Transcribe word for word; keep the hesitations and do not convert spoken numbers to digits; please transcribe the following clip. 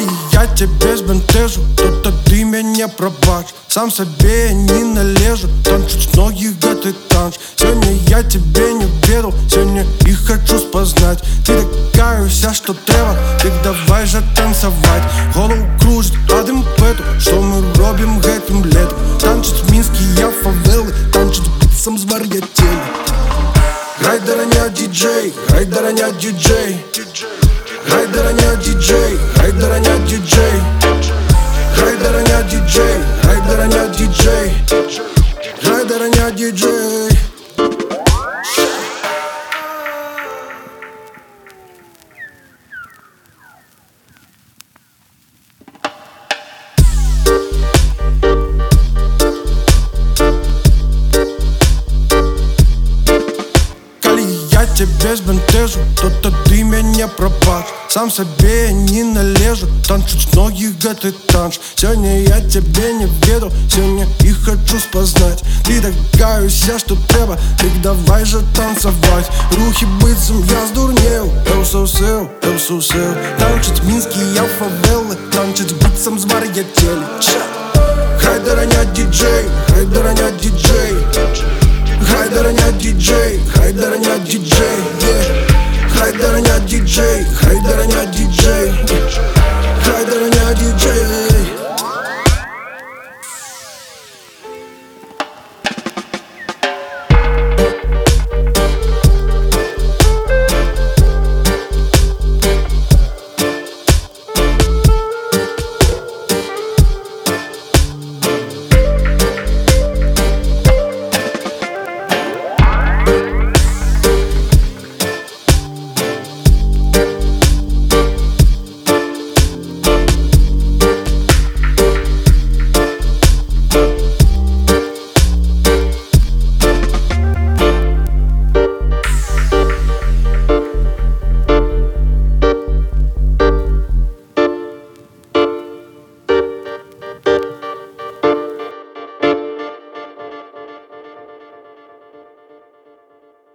Коли я тебе збентежу, то тоді мене пробач. Сам себе не належу, танчуть с ноги, ты танч. Сегодня я тебе не верил, сегодня и хочу спознать. Ты такая вся, что треба, так давай же танцевать. Голову кружит, адым пету, что мы робим гэтым летом. Танчить минские фавелы, танчить битсом с барьятели. Грай, дороня, диджей, грай, дороня, диджей. Грай, дороня, диджей, грай, дороня, диджей. Грай, дороня, диджей, грай, дороня, диджей. Грай, дороня, диджей. Я тебе збентежу, то тоді мене пробач. Сам себе не належу, танчуть с ноги, ты танч. Сегодня я тебе не верил, сегодня и хочу спознать. Ты такая вся, что треба, так давай же танцевать. Рухи быцем я сдурнел, eu sou seu, eu sou seu. Танчить минские фавелы, танчить быцем с барьятели. Грай, дороня, диджей,